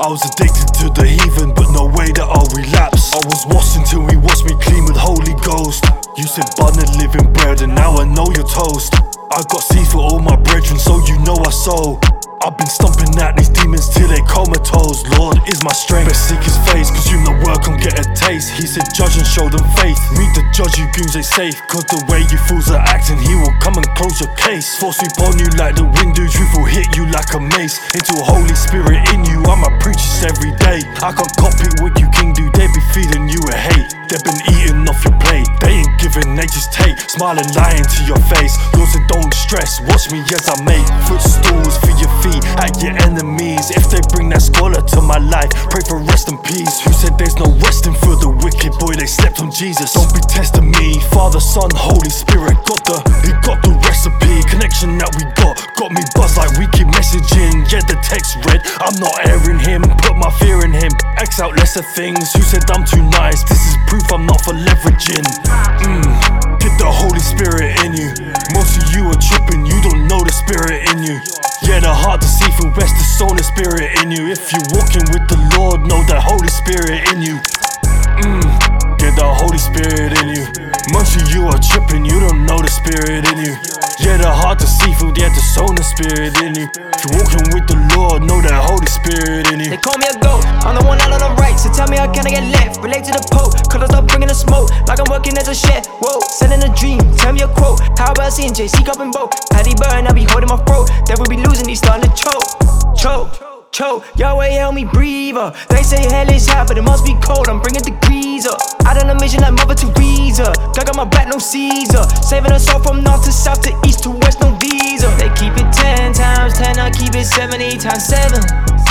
was addicted to the heathen, but no way that I'll relapse. I was washed until he washed me clean with Holy Ghost. You said bun and living bread, and now I know you're toast. I got seeds for all my brethren, so you know I sow. I've been stomping at these demons till they comatose. Lord is my strength. Best seek his face, consume the work and get a taste. He said judge and show them faith. Meet the judge, you goons ain't safe. Cause the way you fools are acting, he will come and close your case. Force sweep on you like the wind do, truth will hit you like a mace. Into a Holy Spirit in you, I'ma preach this every day. I can't copy what you king do, they be feeding you a hate. They've been eating off your plate, they ain't giving, they just take. Smiling, lying to your face. Lord said don't stress, watch me as I make footstools for your feet at your enemies. If they bring that scholar to my life, pray for rest and peace. Who said there's no resting for the wicked? Boy, they slept on Jesus. Don't be testing me. Father, Son, Holy Spirit he got the recipe. Connection that we got me buzzed like we keep messaging. Yeah, the text read, I'm not airing him, put my fear in him. X out lesser things. Who said I'm too nice? This is proof I'm not for leveraging. Get the Holy Spirit in you. Most of you are tripping, you don't know the Spirit in you. Yeah, the heart deceitful, best to soul the Spirit in you. If you're walking with the Lord, know the Holy Spirit in you. Get the Holy Spirit in you. Most of you are tripping, you don't know the Spirit in you. Yeah, the heart deceitful, yeah, the soul the Spirit in you. If you're walking with the Lord, know that Holy Spirit in you. They call me a goat, I'm the one out on the right. So tell me how can I get left? Relate to the Pope, cause I start bringing the smoke. Like I'm working as a chef, whoa, selling a dream, tell me a quote. How about seeing JC cup and boat? Had he burn, I be holding my throat. They will be losing, he's starting to choke. Yahweh help me breathe up. They say hell is hot, but it must be cold. I'm bringing degrees up. I done a mission like Mother Teresa. God got my back, no Caesar. Saving us all from north to south to east to west, no visa. They keep it 10 times 10, I keep it 70 times 7.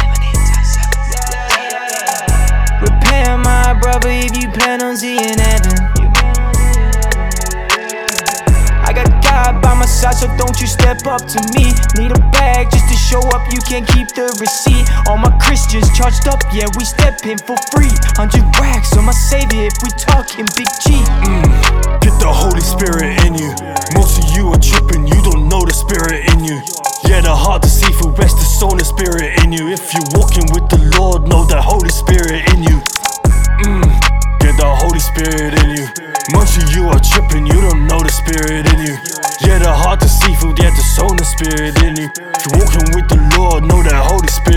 Repair my brother if you plan on seeing heaven. I got God by my side, so don't you step up to me. Need a bag just to show up, you can't keep the receipt. All my Christians charged up, yeah, we step in for free. 100 racks on my savior if we talking Big G. Get the Holy Spirit in you. Most of you are tripping, you don't know the Spirit in you. Yeah, the heart deceitful, best to soul the Spirit in you. If you're walking with the Lord, know the Holy Spirit in you. Get the Holy Spirit in you. Most of you are tripping, you don't know the Spirit in you. Yeah, the heart deceitful, yeah, the soul the Spirit in you. If you're walking with the Lord, know that Holy Spirit